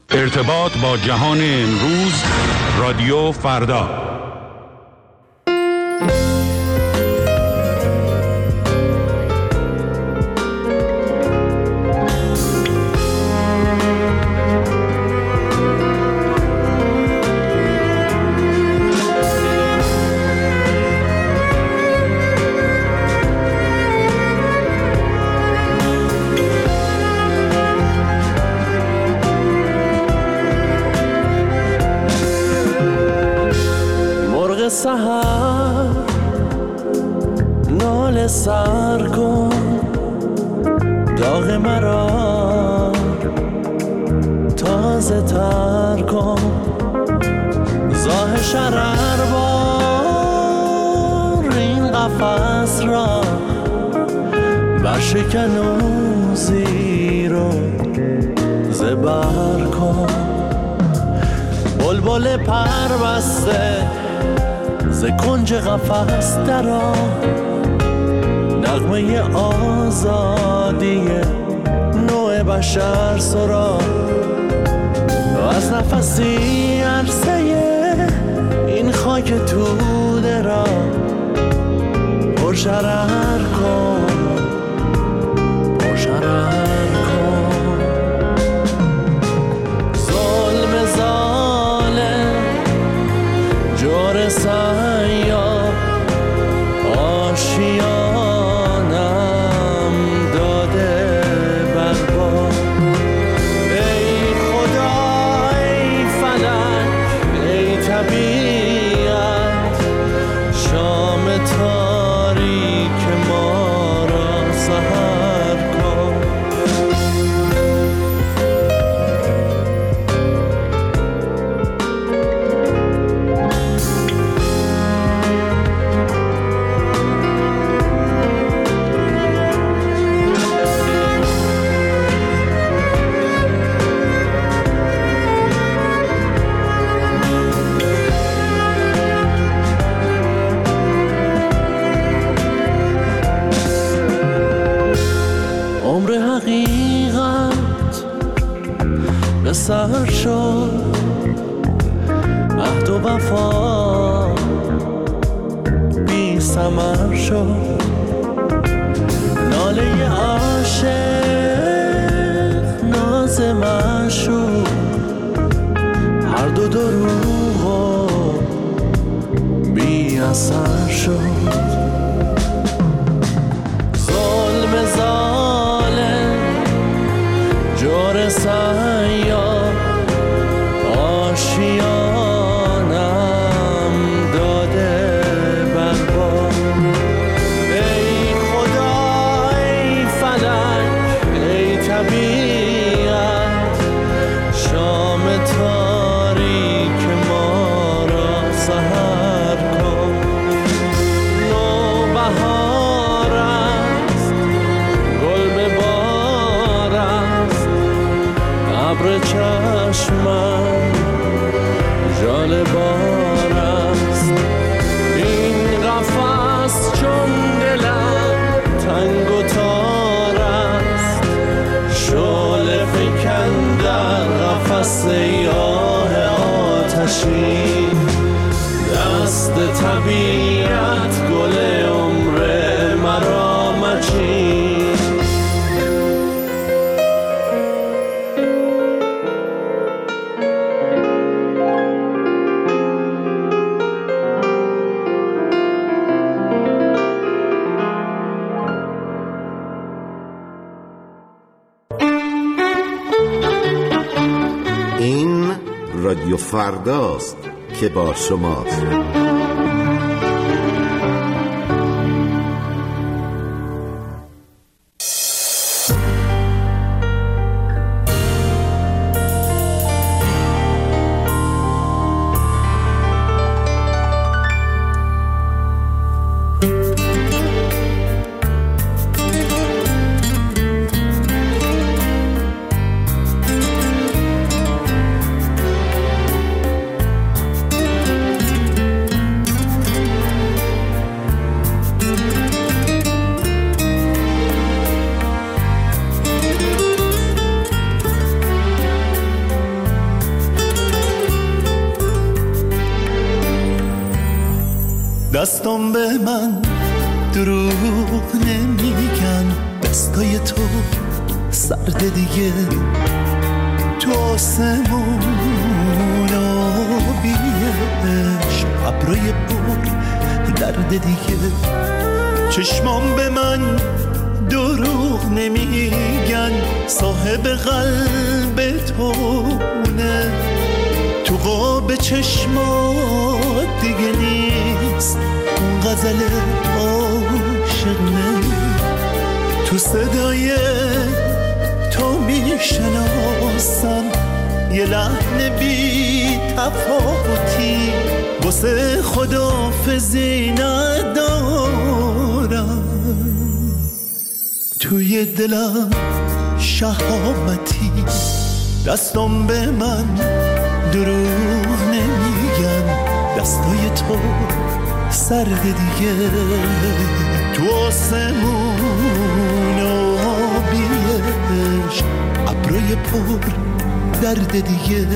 ارتباط با جهان امروز، رادیو فردا. سحر ناله سر کن، داغ مرا تازه تر کن، زاه شرر بار این قفس را برشکن و زیر و زبر کن. بلبل پر بسته ز کنج قفس درآ، نغمه آزادی نوع بشر سرا، از نفسی عرصه این خاک توده را پرشرر کن، پرشرر کن. ظلم ظالم جور سیاه آشیانم داده بربا. ای خدا ای فلک ای طبیعت، شام تاریک ما را سحر کن. حقیقت به سر شد، عهد و وفا بی ثمر شد، ناله عاشق ناز معشوق، هر دو دروغ و بی اثر شد. ظلم ظالم جور سیاه آشیانم داده بربا. ای خدا ای فلک ای طبیعت، شام تاریک ما را سحر کن. نوبهار است گل به بار است، ابر چشمم ژاله بار است. این قفس چون دلم تنگ و تار است، شعله فکن در قفس سیاه آتشی، دست طبیعت گل عمر مرا مچین. این رادیو فرداست که با شماست. دستم به من دروغ نمیگن، دستای تو سرد دیگه، تو آسمون آبیش ابروی پر درد دیگه. چشمام به من دروغ نمیگن، صاحب قلب تونه، تو قاب چشمات دیگه نیست اون غزل عاشقونه. تو صدای تو میشناسم یه لحن بی تفاوتی، واسه خداحافظی ندارم، توی دلم شهامتی. دستم به من دروغ نمیگن، دستای تو سرد دیگه، تو آسمون آبیش ابروی پر درد دیگه.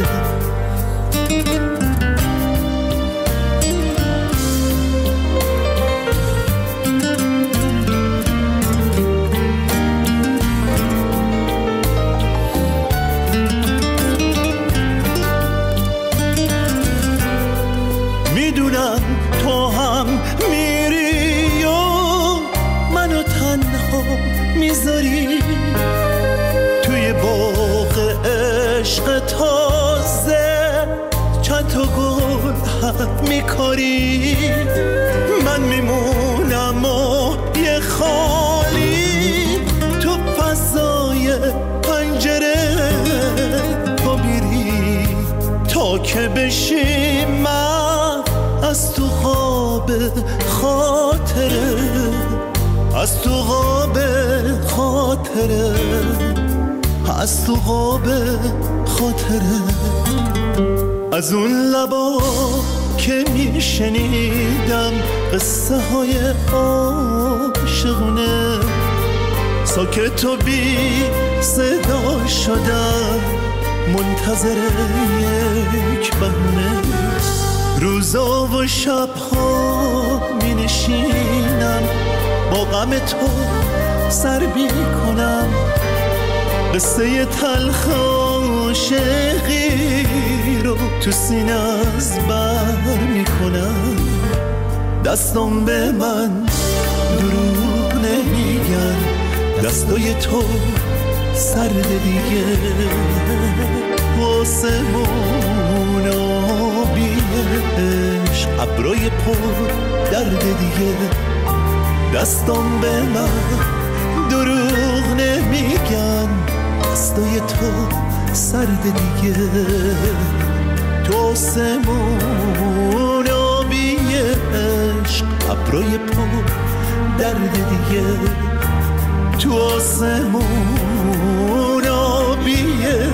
میدونم تو هم میری و منو تنها میذاری، توی باغ عشق تازه چند تا گل هم میکاری. من میمونم و یه خالی تو فضای پنجره، تو میری تا که بشی من از تو خواب خاطره، از تو خواب خاطره، از تو خواب خاطره. از اون لبا که میشنیدم قصه های عاشقونه، ساکت و بی صدا شدم منتظر یک بهونه. روزا و شبها می نشینم با غم تو سر می کنم، قصه تلخ عاشقی رو تو سینه از بر می کنم. دستم به من دروغ نمیگن، دستای تو سرد دیگه، آسمون آبیش ابروی پر درد دیگه. دستم به من دروغ نمیگن، دستای تو سرد دیگه، تو آسمون آبیش ابروی پر درد دیگه، تو آسمون آبیش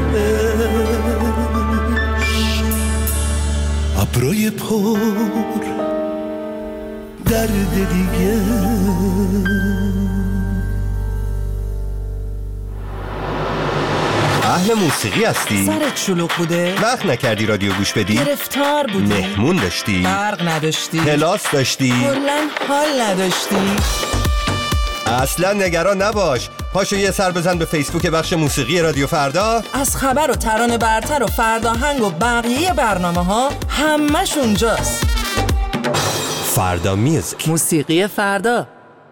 ابروی پر درد دیگه. اهل موسیقی هستی؟ سرت شلوغ بوده؟ وقت نکردی رادیو گوش بدی؟ گرفتار بودی؟ مهمون داشتی؟ برق نداشتی؟ کلاس داشتی؟ کلاً حال نداشتی؟ اصلا نگران نباش، پاشو یه سر بزن به فیسبوک بخش موسیقی رادیو فردا. از خبر و ترانه برتر و فرداهنگ و بقیه برنامه ها همش اونجاست. فردا میوزیک، موسیقی فردا.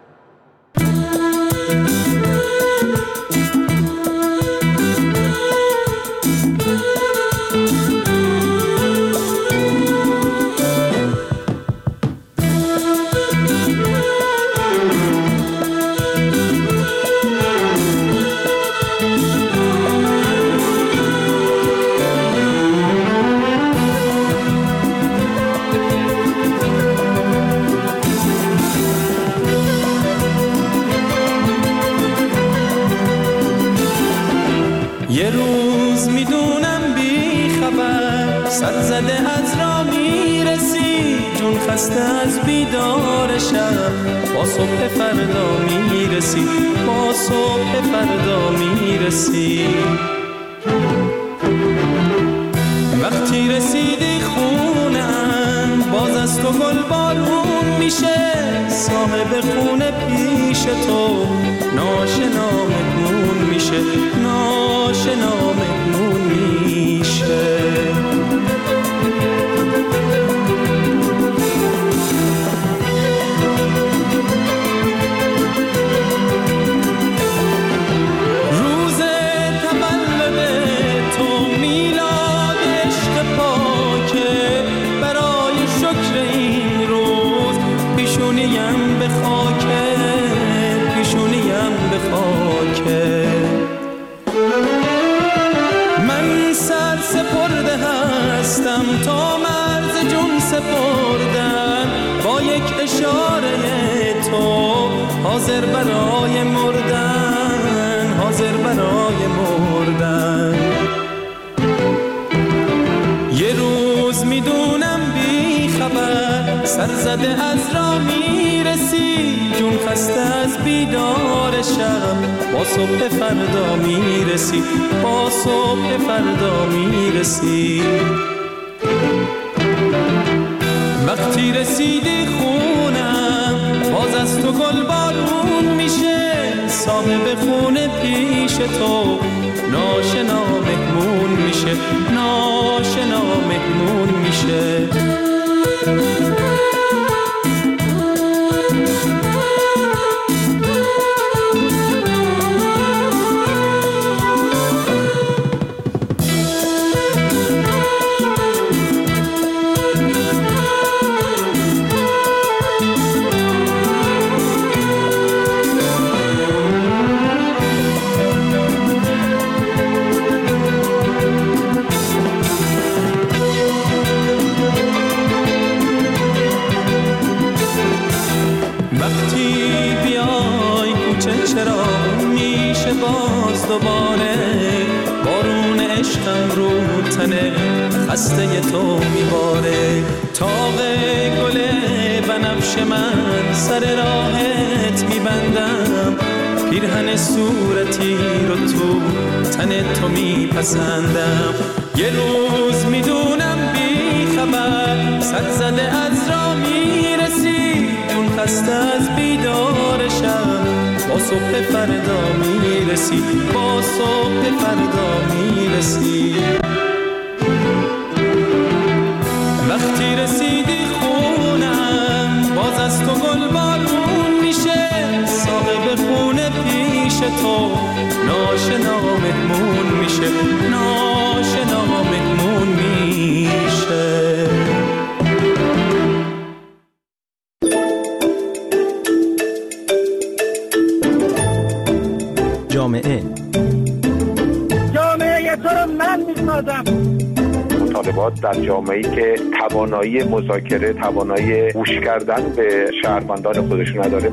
یه روز میدونم بی خبر سر زده از را میرسی، جون خسته از بیدار شب، با صبح فردا میرسی، با صبح فردا میرسی. وقتی رسیدی خونم باز از تو گل بارون میشه، صاحب خونه پیش تو ناشنا مهمون میشه، ناشنا مهمون میشه. تا مرز جون سپردن با یک اشاره تو، حاضر برای مردن، حاضر برای مردن. یه روز میدونم بی خبر سر زده از را میرسی، جون خسته از بیدار شب با صبح فردا میرسی، با صبح فردا میرسی. وقتی رسیدی خونم باز از تو گل بارون میشه، صاحب خونه پیش تو ناشنا مهمون میشه، ناشنا مهمون میشه. دوباره بارون عشقم رو تنه خسته تو میباره، تاق گل بنفش من سر راهت میبندم، پیرهن صورتی رو تو تن تو میپسندم. یه روز میدونم بی خبر سر زده از را میرسی، اون خسته از بیدار شب با صبح فردا میرسی، با صبح فردا میرسی. وقتی رسیدی خونم باز از تو گل بارون میشه، صاحب خونه پیش تو ناشنا مهمون میشه، ناشنا مهمون میشه. جامعه تو رو من میسازم. مطالبات در جامعه‌ای که توانایی مذاکره، توانایی گوش کردن به شهروندان خودشون نداره.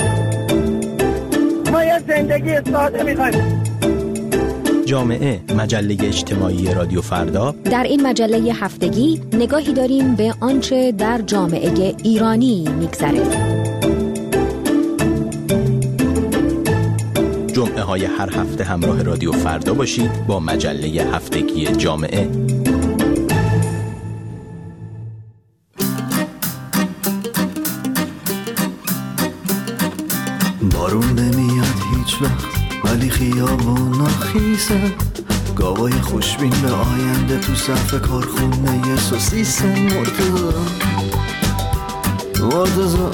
ما یه زندگی ساده میخوایم. جامعه، مجله اجتماعی رادیو فردا. در این مجله هفتگی نگاهی داریم به آنچه در جامعه ایرانی میگذره. جمعه های هر هفته همراه رادیو فردا باشید با مجله هفتگی جامعه. بارون نمیاد هیچ وقت ولی خیابونا خیسه، گاوای خوشبین به آینده تو صف کارخونه سوسیسه. مرتضی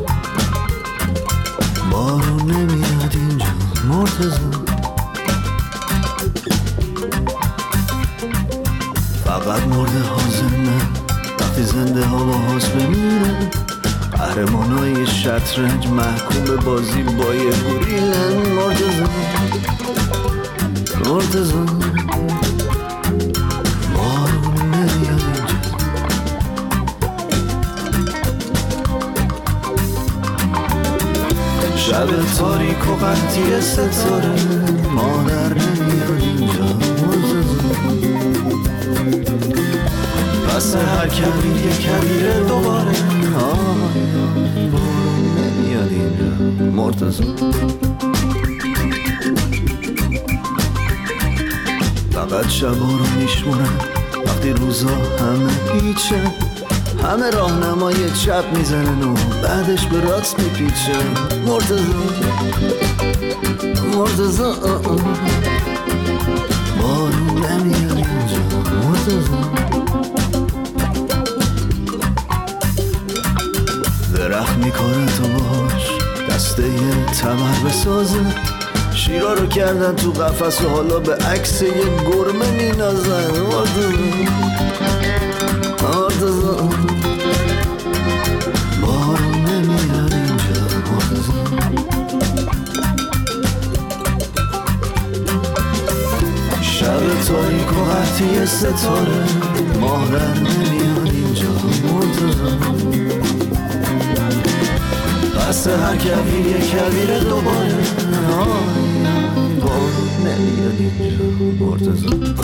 بارون نمیاد اینجا، مرتضی فقط مرده حازمه وقتی زنده ها با حاز بمیره. قهرمانای شطرنج محکوم به بازی با یه گوریلن. مرتضی بارون نمیاد اینجا. شب تاریک و قطعی ستاره مادر نمیاد اینجا. پس هر کمی یه کمیره دوباره بارون نمیاد اینجا. مرتضی فقط شبا رو میشمونم وقتی روزا همه هیچه، همه راهنمای چپ میزنن و بعدش به راست میپیچن. مرتضی بارون نمیاد اینجا. مرتضی درخت میکنه تو باش دسته تمر بسازه. شیرا رو کردن تو قفس و حالا به عکس یه گرمه مینازن. بارون نمیاد اینجا. شب تاریک و قطعی ستاره ماه در نمیاد اینجا. پس هر کویر یه کویر دوباره بارون نمیاد اینجا. مرتضی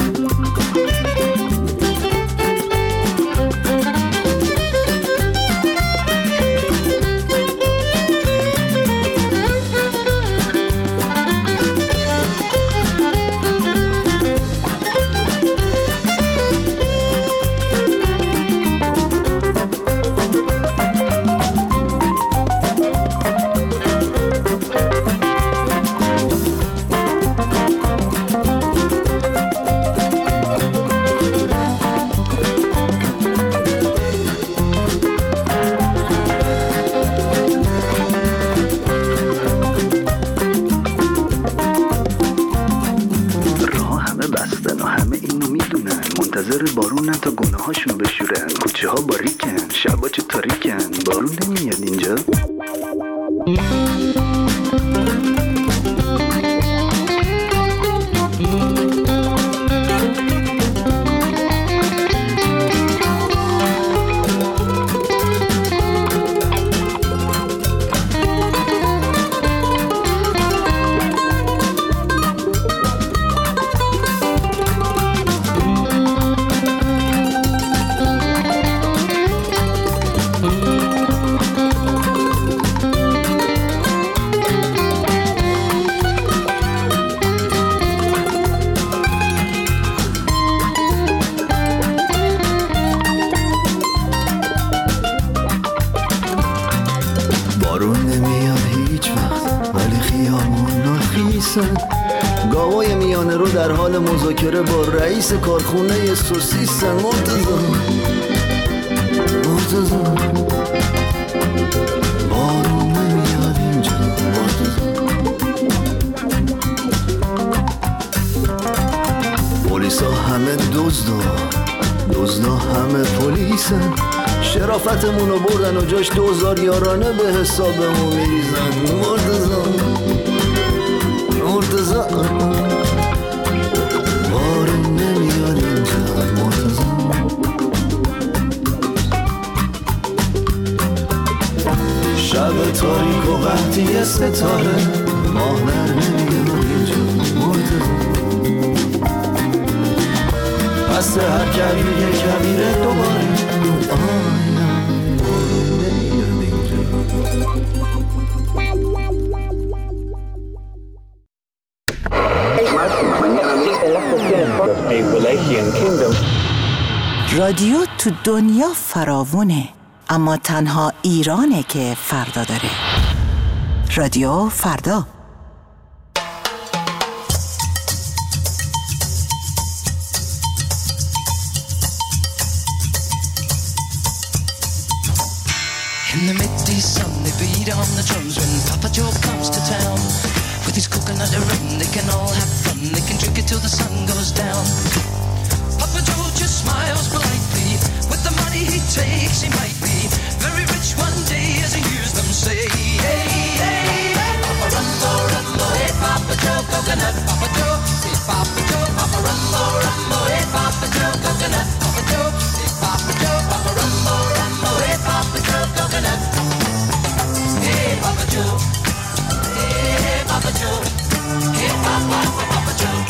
بارون تا گناه هاشونو بشورن. کوچه ها باریکن، شبا چه تاریکن. بارون نمیاد اینجا. گاوای میانه رو در حال مذاکره با رئیس کارخونه سوسیسن. مرتضی بارون نمیاد اینجا. پلیسا همه دزدا همه پلیسن. شرافتمونو بردن و جاش 2000 یارانه به حسابمون میریزن. مرتضی بارون نمیاد اینجا. مرتضی شب تاریک و قحطی ستاره ماه در نمیاد اینجا. مرتضی پس هر کویر یه کویر دوباره بارون نمیاد اینجا. رادیو تو دنیا فراوونه، اما تنها ایرانه که فردا داره. رادیو فردا. In the midday sun they beat on the drums when Papa Joe comes to town. With his coconut rum they can all have fun. They can drink it till the sun goes down. Papa Joe just smiles politely. With the money he takes he might be very rich one day as he hears them say, hey, hey, hey, Papa Rumbo, Rumbo, hey Papa Joe coconut, Papa Joe, hey Papa Joe, Papa Rumbo, Rumbo, hey Papa Joe coconut, Papa Joe, hey Papa Joe, Papa Rumbo, Rumbo, hey Papa Joe coconut, hey Papa Joe, hey Papa Joe, hey Papa, Papa Joe.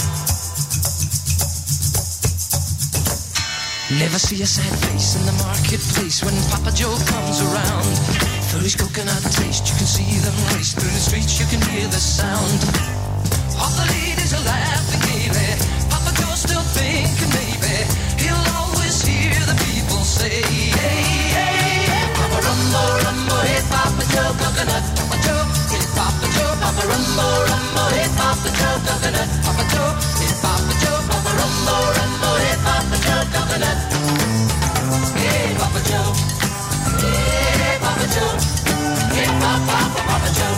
Never see a sad face in the marketplace when Papa Joe comes around. For his coconut taste, you can see them race through the streets, you can hear the sound. All the ladies are laughing gaily. Papa Joe's still thinking maybe he'll always hear the people say, hey, hey. coconut. Papa Joe, hey Papa Joe, Papa Rumbo, Rumbo, hey Papa Joe, coconut. Papa Joe, hey Papa Joe, Papa Rumbo, Rumbo, hey Papa Joe, coconut. Hey Papa Joe, hey Papa Joe, hey Papa Joe.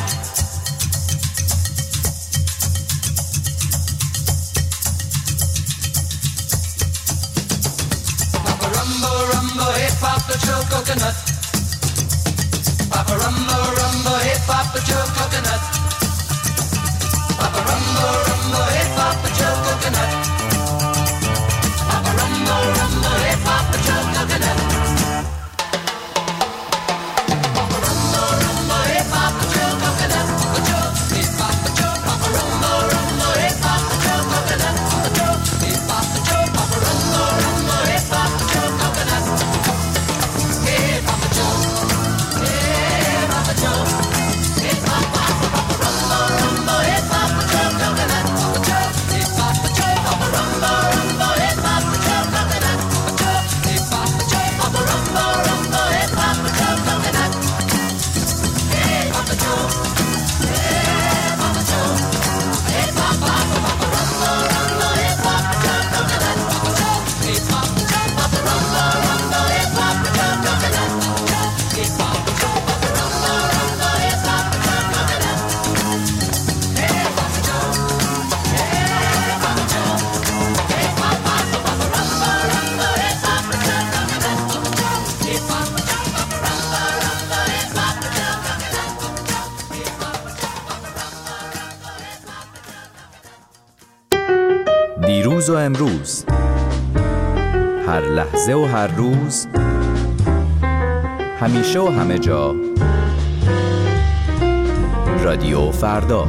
Papa Rumbo, Rumbo, hey Papa Joe, coconut. Papa Rumbo, Rumbo, hey Papa Joe, coconut. Papa Rumbo, Rumbo, hey Papa Joe, coconut. Papa Rumbo, Rumbo, hey Papa Joe, coconut. Papa Rumbo, Rumbo, hey Papa Joe, coconut. Papa Joe, hey Papa Joe, Papa Rumbo, Rumbo, hey Papa Joe, coconut. Papa Joe, hey Papa Joe, Papa Rumbo, Rumbo, hey Papa Joe, coconut. Hey Papa Joe, hey Papa Joe, hey Papa Rumbo, Rumbo, hey Papa Joe, coconut. Papa Joe, hey Papa Joe, Papa Rumbo, Rumbo, hey Papa Joe, coconut. Papa Joe, hey Papa Joe, Papa Rumbo, Rumbo, hey Papa Joe, coconut. Hey Papa Joe, hey Papa Joe, hey Papa Rumbo, Rumbo, hey Papa Joe, coconut. Papa Joe, hey Papa Joe, Papa Rumbo, Rumbo, hey Papa Joe, coconut. Papa Joe, hey Papa Joe, Papa Rumbo, Rumbo, hey Papa Joe, coconut. Hey Papa Joe, hey Papa Joe, hey Papa Rumbo, Rumbo, hey Papa Joe, coconut. Papa Joe, hey Papa Joe, Papa Rumbo, Rumbo, hey Papa Joe, coconut. دیروز و امروز، هر لحظه و هر روز، همیشه و همه جا، رادیو فردا.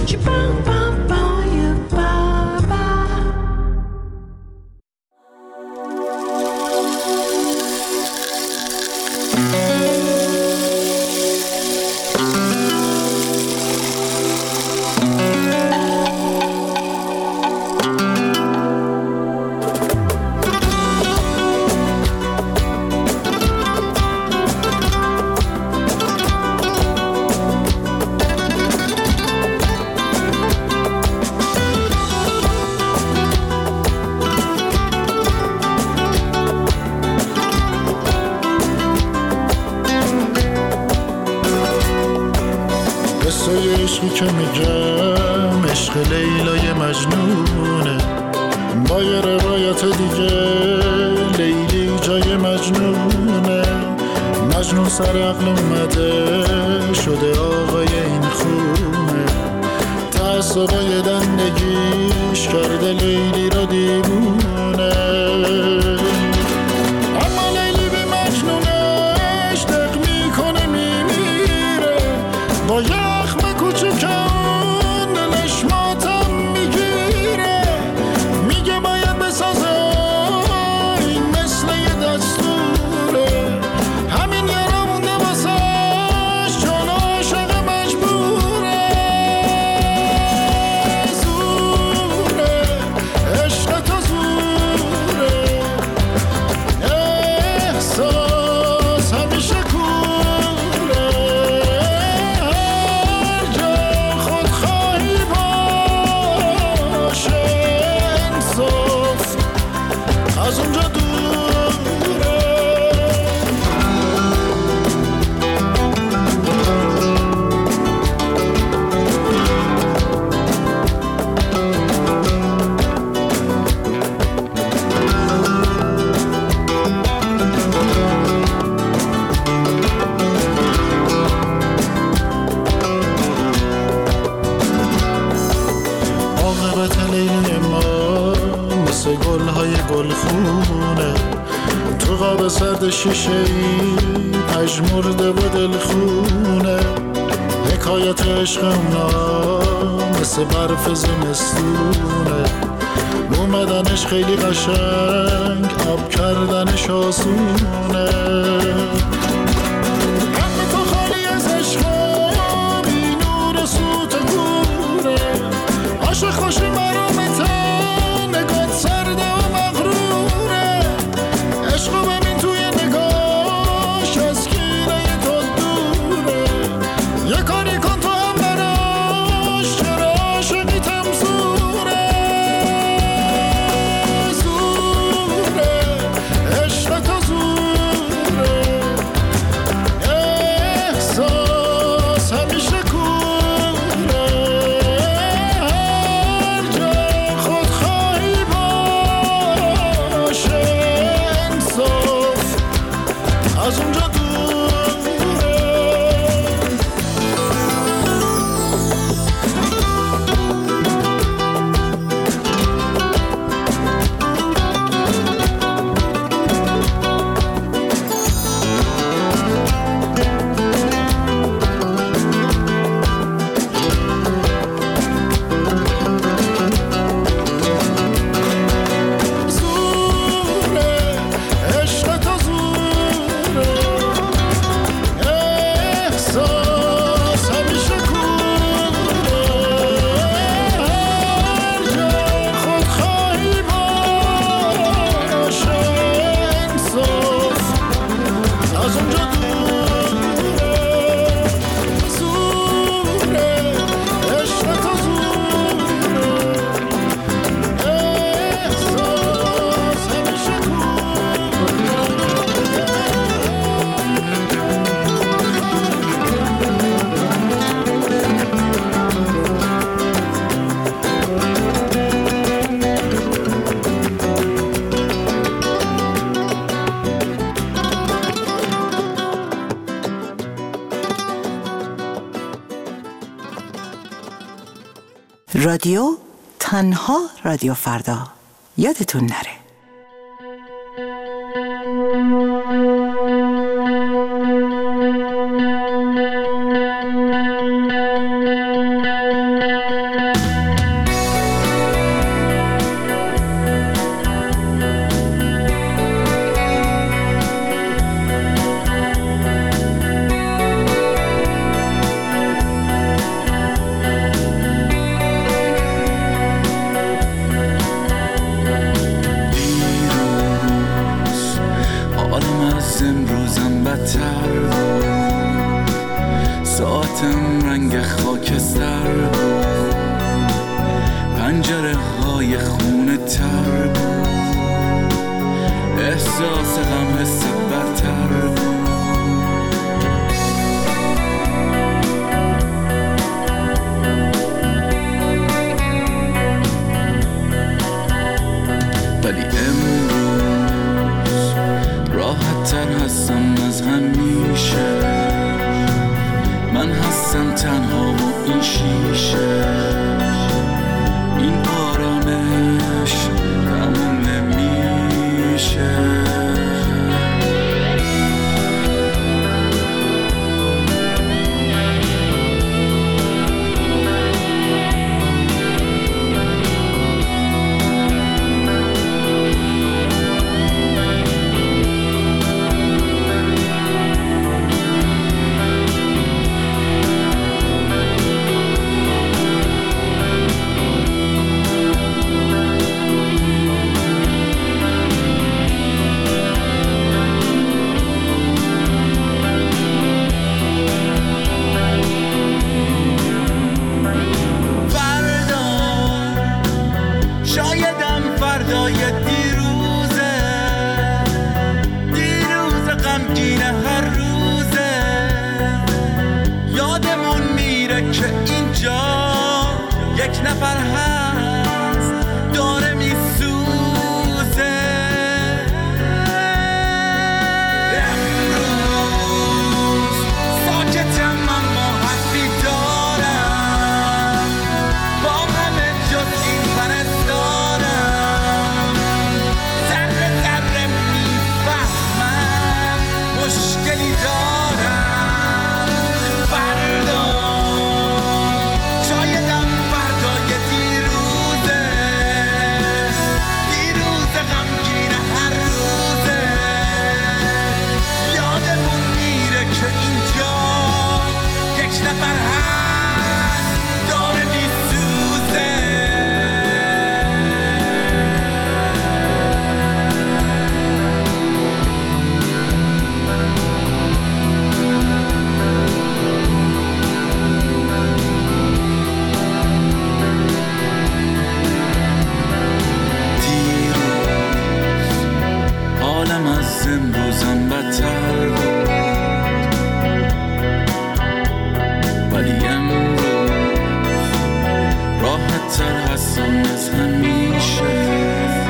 عشقی که میگم عشق لیلای مجنونه، با یه روایت دیگه لیلی جای مجنونه. مجنون سر عقل اومده شده آقای این خونه، تعصبای دندگیش کرده لیلی را دیوونه. اما لیلی به مجنونش دق میکنه میمیره، با یخم کوچکان دلش ماتم میگیره. میگه باید بسازه این مثل یه دستوره، همین یارا مونده واسش چون عاشق مجبوره. زوره عشق تو زوره، احساس همیشه کوره. هر جا خودخواهی باشه انصاف از اونجا دوره. عاقبت لیلی ما مثل گلهای گلخونه، تو قاب سرد شیشه‌ای پژمرده و دلخونه. حکایت عشق اونا مثل برف زمستونه، اومدنش خیلی قشنگ آب کردنش آسونه. قلب تو خالی از عشقا بی نور و سوت کوره، عاشق خوشی مرامتن نگات سرده و مغروره. عشقو ببین توی نگاش از کینه تو دوره، رادیو تنها رادیو فردا. یادتون نره. امروزم بدتر بود، ساعتم رنگ خاکستر بود، پنجره های خونه تر بود، احساس غم حس برتر بود. ولی راحت‌تر هستم از همیشه، من هستم تنها و این شیشه، این آرامش تموم نمیشه. شایدم فردای دیروز غمگین هر روزه، یادمون میره که اینجا یک نفر هست داره میسوزه. امروز ساکتم اما حرفی دارم، با همه جز این پرستارم، ذره ذره میفهمم مشکلی دارم. فردا شایدم فردای دیروز غمگین هر روزه، یادمون میره که اینجا یک نفر هست داره میسوزه. حالم از امروزم بدتر بود، ولی امروز راحت‌تر هستم از همیشه.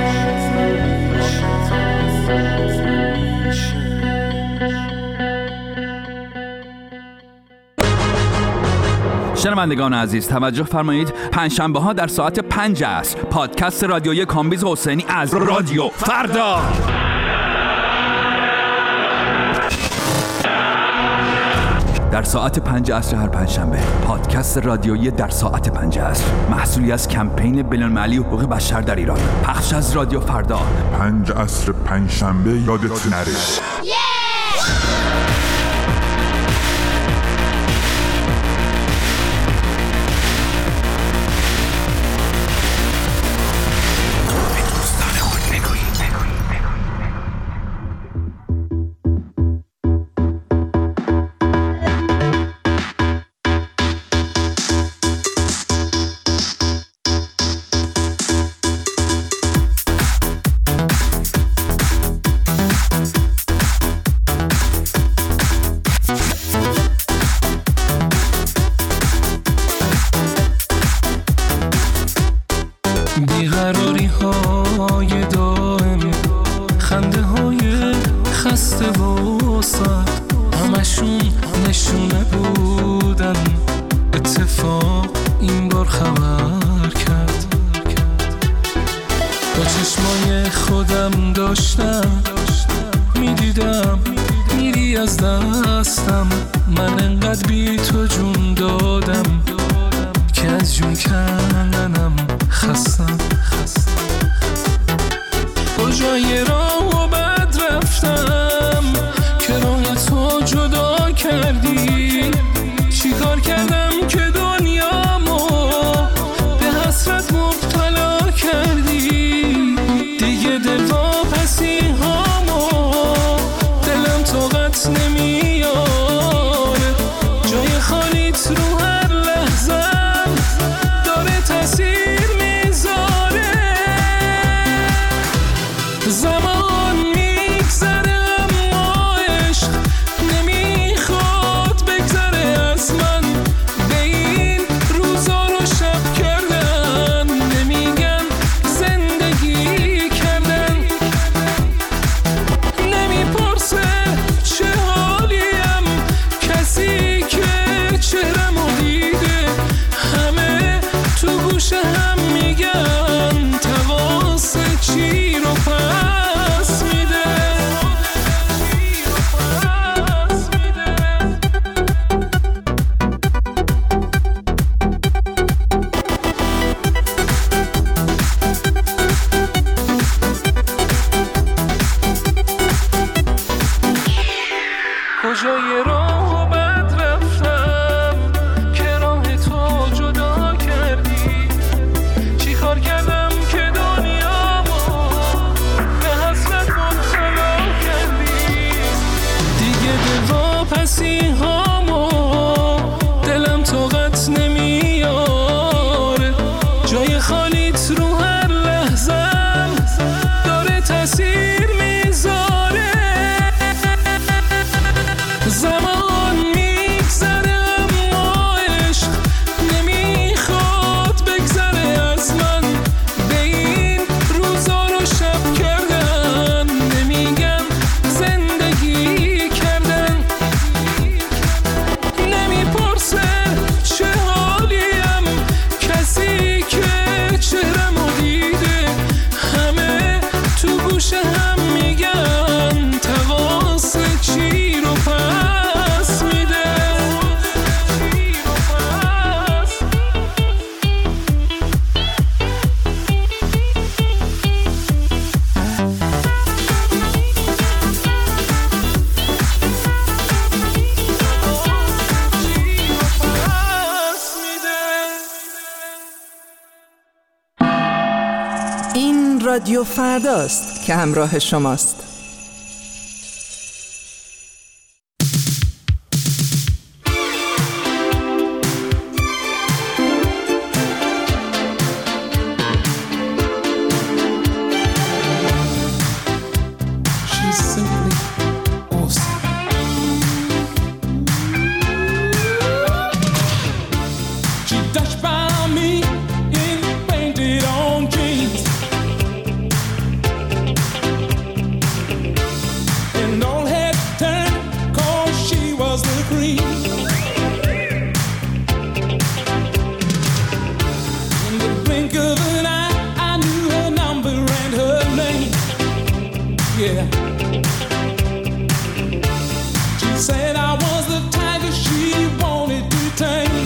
شنوندگان عزیز توجه فرمایید، پنجشنبه ها در ساعت 5 عصر پادکست رادیویی کامبیز حسینی از رادیو فردا. در ساعت 5 عصر هر پنجشنبه پادکست رادیویی در ساعت 5 عصر، محصولی از کمپین بین‌المللی حقوق بشر در ایران، پخش از رادیو فردا. 5 عصر پنجشنبه یادت نره. بیقراری های دائم، خنده های خسته و سرد، همشون نشونه بودن اتفاق این بار خبر داشتم میدیدم میری از دستم، من انقدر بی تو جون دادم که از جون کندنم خستم. کجای راه و بد رفتم که راه تو جدا کردی، چی کار کردم که دنیامو به حسرت مبتلا کردی، دیگه دل واپسی هامو دلم طاقت نمیاره، جای خالیت رو هر لحظم داره تاثیر میذاره. زمان میگذره اما عشق نمیخواد بگذره از من، به این روزا رو شب کردن نمیگن زندگی کردن، نمیپرسه چه حالیم کسی که چهرمو دیده، همه تو گوشه هم میگن تقاص چی رو پس میده. کجای راه و بد رفتم که راه تو جدا کردی، چی کار کردم که دنیامو به حسرت مبتلا کردی، دیگه دل واپسی هامو دلم طاقت نمیاره، جای خالیت رو هر لحظم داره تاثیر میذاره. زمان میگذره اما عشق نمیخواد بگذره از من، به این روزا رو شب کردن نمیگن زندگی کردن، نمیپرسه چه حالیم کسی که چهرمو دیده، همه تو گوشه هم میگن تقاص چی رو پس میده. این رادیو فرداست که همراه شماست. She's simply awesome. She dashed by me in painted on jeans, and all head turned 'cause she was the queen. In the blink of an eye, I knew her number and her name. Yeah. She said I was the tiger she wanted to tame.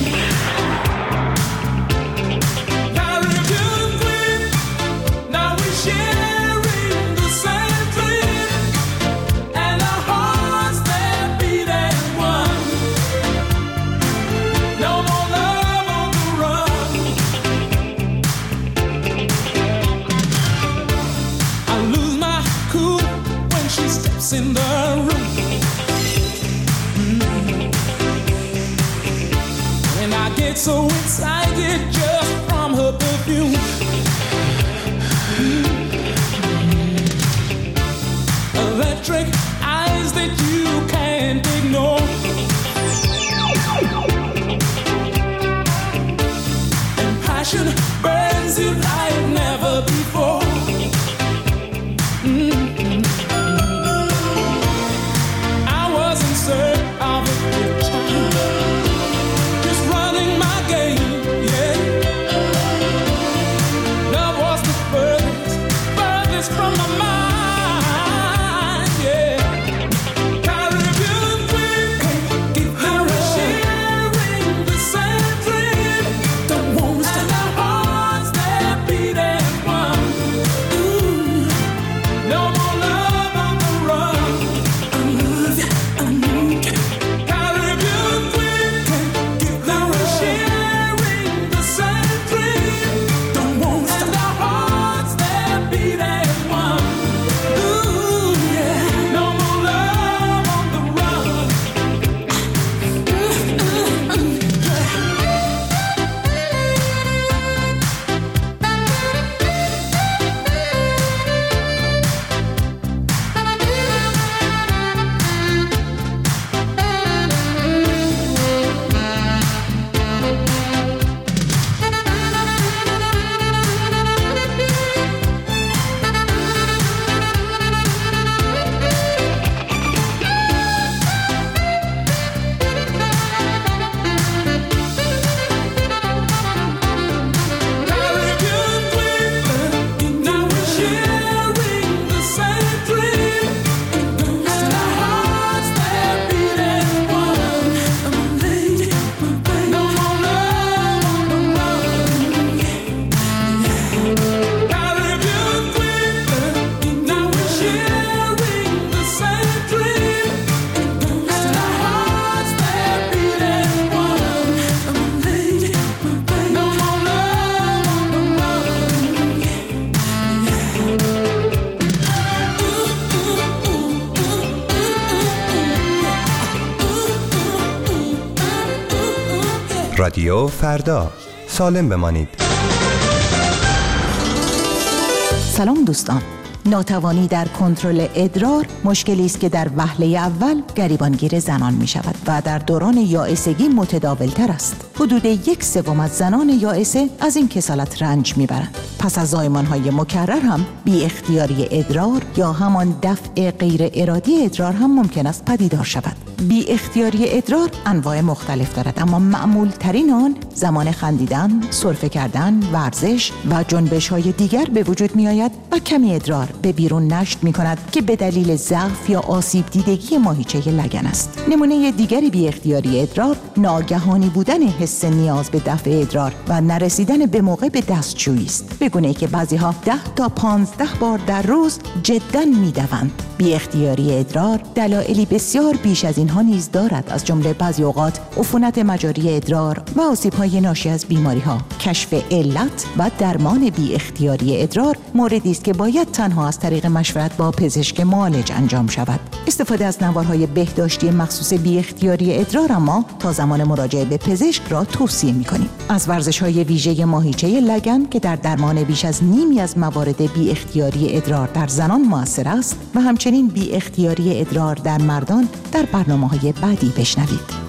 Now we're doing great. Now we're sharing the same dream, and our hearts they're beating one. No more love on the run. I lose my cool when she steps in the room. And I get so excited just from her perfume. Electric eyes that you can't ignore, and passion burns you like never before. I was in search of a good time, just running my game, yeah. Love was the furthest from my mind. رادیو فردا، سالم بمانید. سلام دوستان. ناتوانی در کنترل ادرار مشکلی است که در وهله اول گریبانگیر زنان می شود و در دوران یائسگی متداول تر است. حدود 1/3 از زنان یائسه از این کسالت رنج می برند. پس از زایمان‌های مکرر هم بی اختیاری ادرار یا همان دفع غیر ارادی ادرار هم ممکن است پدیدار شود. بی اختیاری ادرار انواع مختلف دارد، اما معمول ترین آن زمان خندیدن، سرفه کردن، ورزش و جنبش‌های دیگر به وجود می آید و کمی ادرار به بیرون نشت می کند که به دلیل ضعف یا آسیب دیدگی ماهیچه لگن است. نمونه دیگری بی اختیاری ادرار ناگهانی بودن حس نیاز به دفع ادرار و نرسیدن به موقع به دستشویی است، به گونه‌ای که بعضی‌ها 10 تا 15 بار در روز جداً می‌دوند. بی اختیاری ادرار دلایلی بسیار بیش از اینها نیز دارد، از جمله بعضی اوقات عفونت مجاری ادرار و آسیب‌های ناشی از بیماری‌ها. کشف علت و درمان بی اختیاری ادرار موردی است که باید تنها از طریق مشورت با پزشک معالج انجام شود. استفاده از نوارهای بهداشتی مخصوص بی اختیاری ادرار اما تا زمان مراجعه به پزشک را توصیه می‌کنیم. از ورزش‌های ویژه ماهیچه لگن که در درمان بیش از نیمی از موارد بی اختیاری ادرار در زنان مؤثر است و همچنین بی اختیاری ادرار در مردان در برنامه‌های بعدی بشنوید.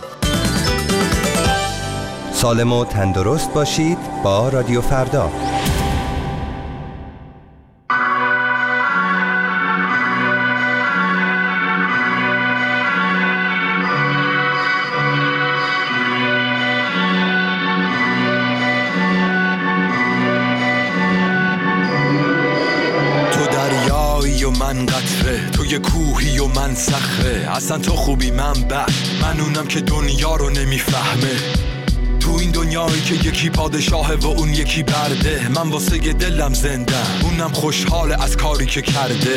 سالم و تندرست باشید با رادیو فردا. من قطره، تو یه کوهی و من صخره. اصلا تو خوبی من بد، من اونم که دنیا رو نمیفهمه. تو این دنیایی که یکی پادشاهه و اون یکی برده، من واسه دلم زندم، اونم خوشحاله از کاری که کرده.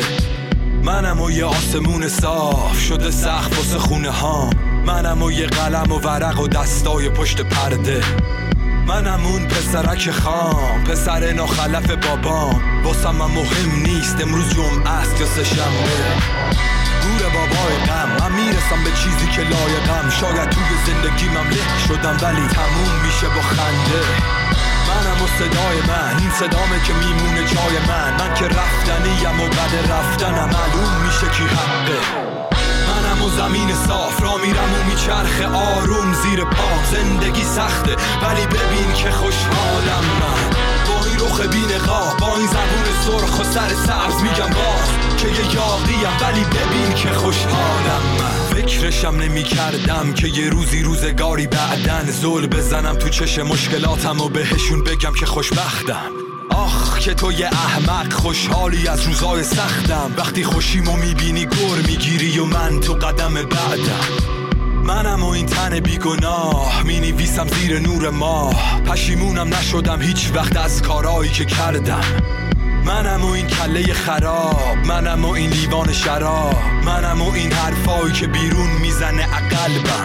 منم و یه آسمون صاف شده سقف واسه خونه ها، منم و یه قلم و ورق و دستای پشت پرده. منم اون پسرک خام، پسر ناخلف بابام، واسم من مهم نیست امروز جمعه است یا سه‌شنبه. گور بابای غم، من میرسم به چیزی که لایقم. شاید توی زندگیمم له شدم ولی تموم میشه با خنده. منم و صدای من، این صدامه که میمونه جای من که رفتنیم و بعد رفتنم معلوم میشه کی حقه. منم و زمین صاف را میرم و میچرخه آروم زیر پام. زندگی سخته ولی ببین که خوشحالم من، با این رخ بی‌نقاب، با این زبون سرخ و سر سبز میگم باز که یه یاغیم ولی ببین که خوشحالم من. فکرشم نمی کردم که یه روزگاری بعدن زل بزنم تو چش مشکلاتم و بهشون بگم که خوشبختم. آخ که تو یه احمق خوشحالی از روزای سختم، وقتی خوشیمو میبینی گر میگیری و من تو قدم بعدم. منم و این تن بیگناه مینویسم زیر نور ماه، پشیمونم نشدم هیچ وقت از کارایی که کردم. منم و این کله خراب، منم و این لیوان شراب، منم و این حرفایی که بیرون میزنه قلبم.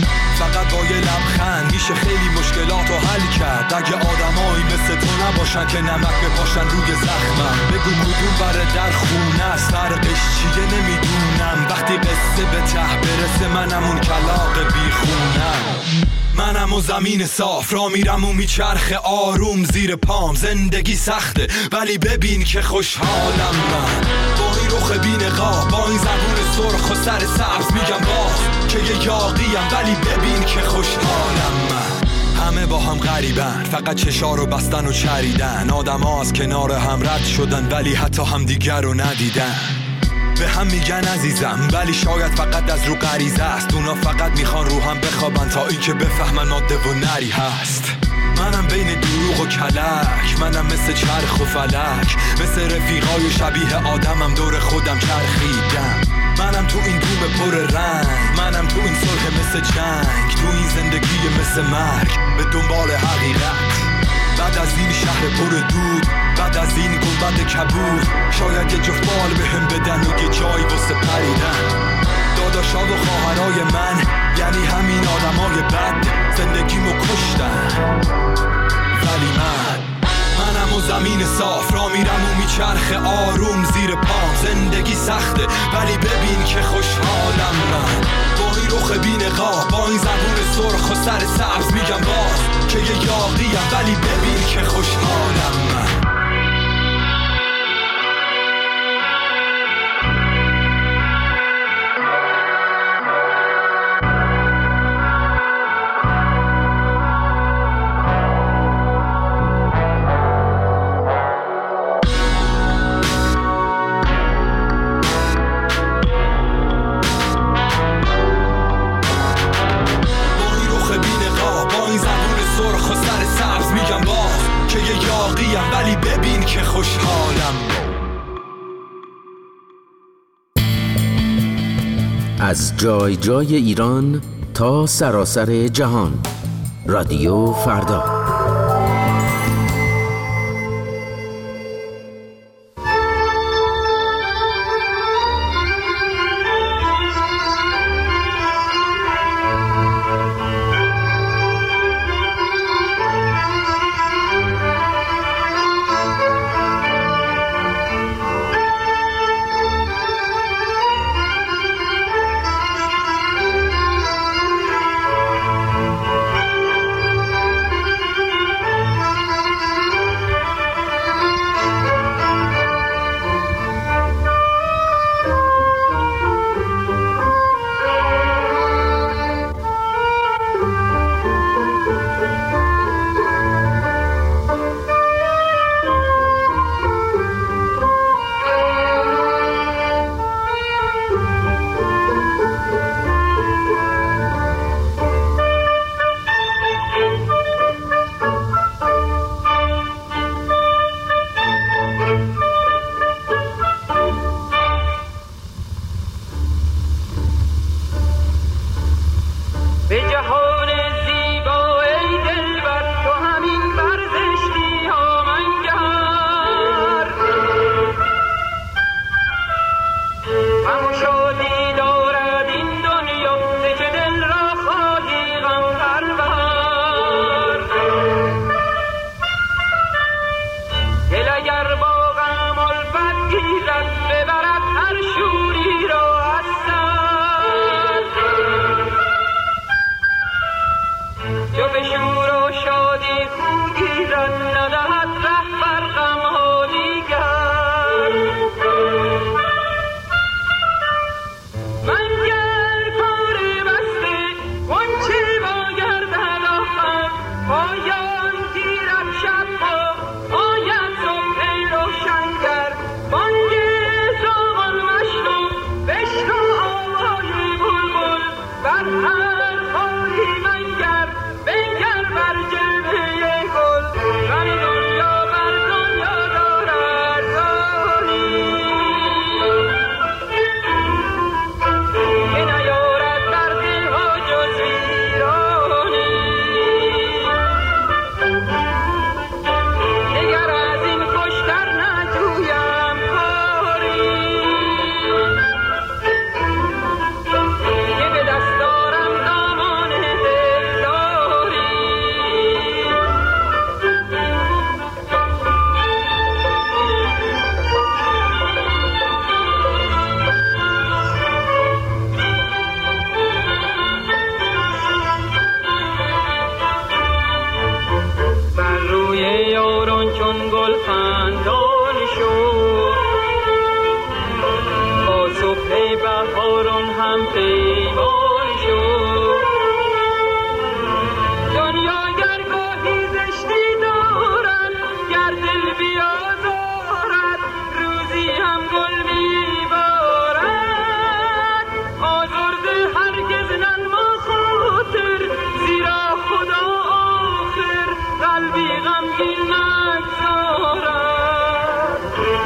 فقط با یه لبخند میشه خیلی مشکلاتو حل کرد، اگه آدمایی مثل تو نباشن که نمک بپاشن روی زخمم. بگو کدوم بره در خونه است، فرقش چیه نمیدونم. وقتی قصه به ته برسه منم اون کلاغ بیخونم. منم و زمین صاف را میرم و میچرخه آروم زیر پام. زندگی سخته ولی ببین که خوشحالم من، با این رخ بی‌نقاب، با این زبون سرخ و سر سبز میگم باز که یه یاغیم ولی ببین که خوشحالم من. همه با هم غریبن، فقط چشا رو بستن و چریدن. آدم ها از کنار هم رد شدن ولی حتی هم دیگر رو ندیدن. به هم میگن عزیزم ولی شاید فقط از رو غریزه است. اونا فقط میخوان رو هم بخوابن تا این که بفهمن ماده و نری هست. منم بین دروغ و کلک، منم مثل چرخ و فلک، مثل رفیقای شبیه آدمم دور خودم چرخیدم. منم تو این دوم پر رنگ، منم تو این صلح مثل جنگ، تو این زندگی مثل مرگ به دنبال حقیقت. بعد از این شهر پر دود، بعد از این گنبد کبود، شاید یه جفت بال بهم بدن و یه جایی واسه پریدن. داداشا و خواهرای من یعنی همین آدمای بد زندگیمو کشتن. ولی منم و زمین صاف را میرم و میچرخه آروم زیر پام. زندگی سخته ولی ببین که خوشحالم من، با این رخ بی‌نقاب، با این زبون سرخ و سر سبز میگم باز یه یاغیم ولی ببین که خوشحالم من. ولی ببین که خوشحالم. از جای جای ایران تا سراسر جهان، رادیو فردا.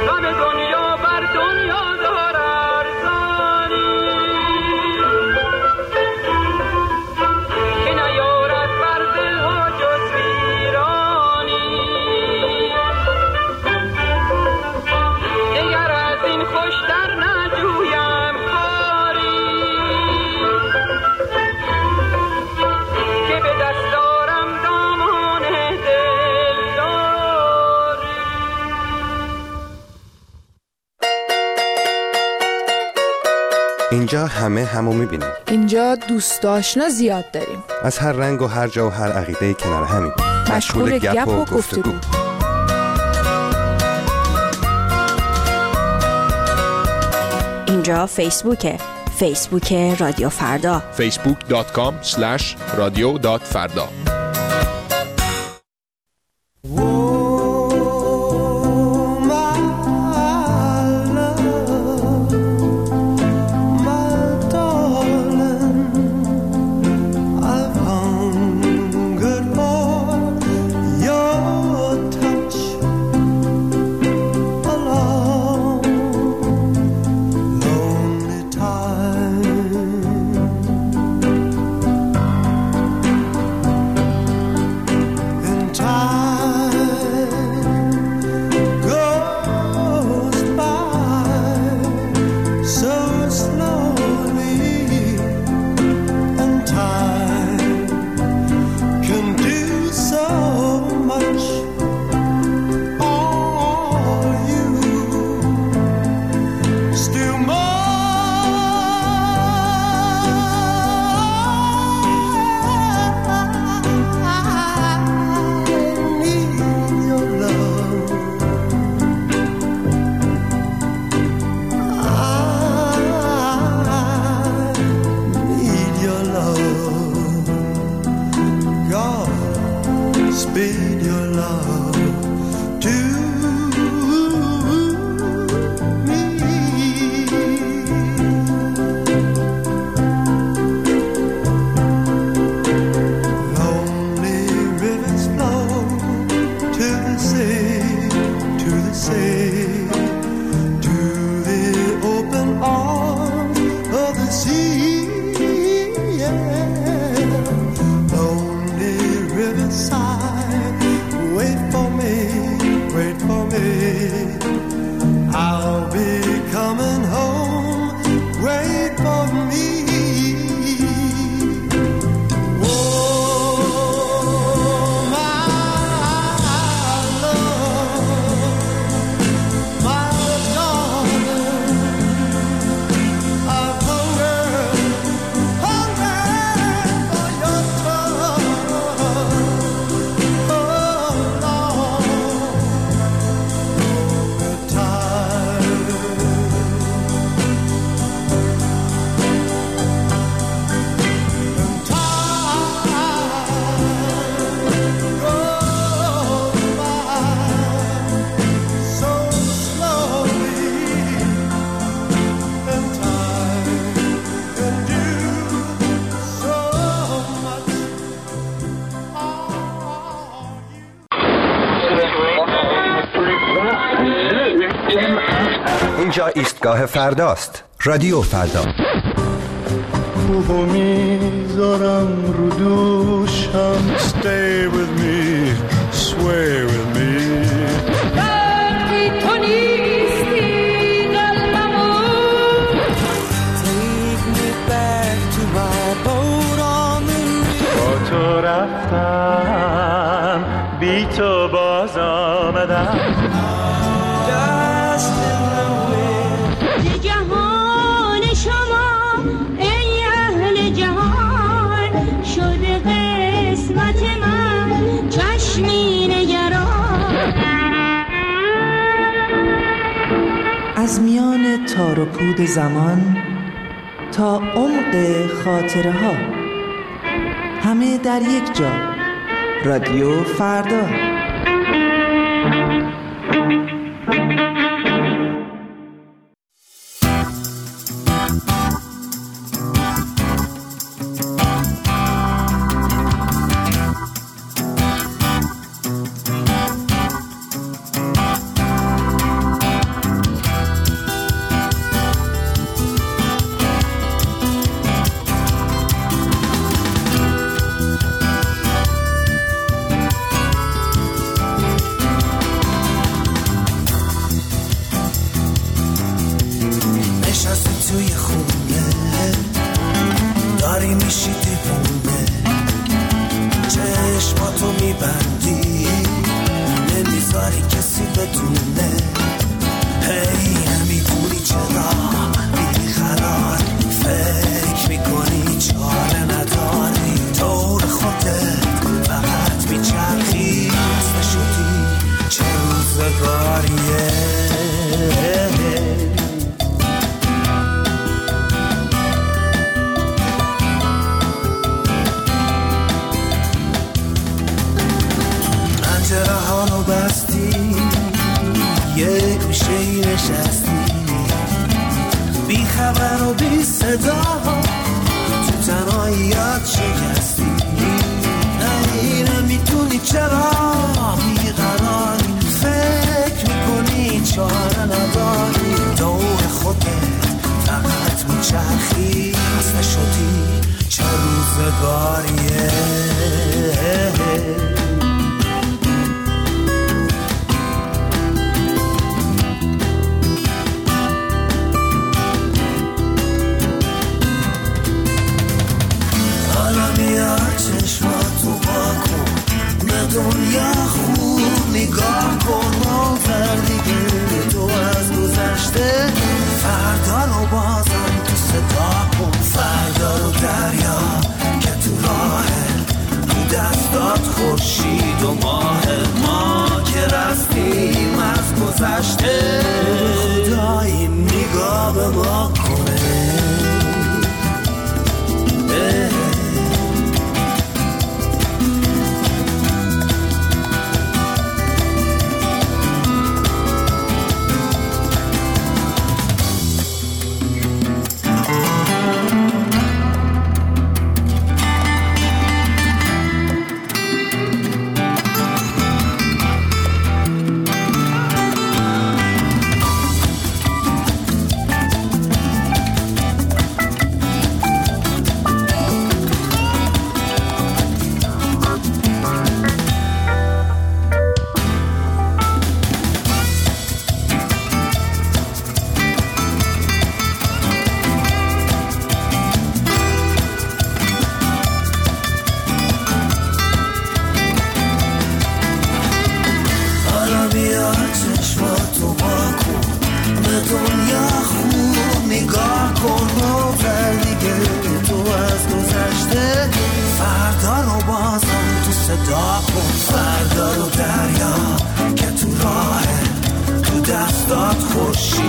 دنیا بر دنیا دارد ارزانی اینجا همه همو میبینیم. اینجا دوست آشنا زیاد داریم. از هر رنگ و هر جا و هر عقیده کنار همین. مشغول گپ و گفتگو. اینجا فیسبوکه. فیسبوک رادیو فردا. facebook.com/radio.farda. اینجا ایستگاه فرداست. رادیو فردا. خوبو میذارم رو دوشم. Stay with me, sway with me. وقتی تو نیستی قلبمو. Take me back to my boat on the river. با تو رفتم بی تو باز آمدم. جهان شما ای اهل جهان شده قسمت من چشمی نگران. از میان تار و پود زمان تا عمق خاطره ها، همه در یک جا. رادیو فردا. توی خونه داری میشی دیوونه، چشماتو میبندی نمیذاری کسی بدونه. هی نمیدونی چرا بیقرار خبر و بی صدا تو تنهاییات شکستی نمیتونی چرا بیقراری فکر میکنی چاره نداری دور خودت فقط میچرخی خسته شدی چه روزگاریه حالا بیا چشماتو باکن به دنیا خوب نگاه کن نوفر دیگه تو از گذشته فردا رو بازم تو صدا کن فردا رو دریا که تو راهه رو دستات خورشید و ماه ما که رفتیم از گذشته خدا این نگاه به ما کنه فردا رو دریا که تو راهه تو دستات خورشید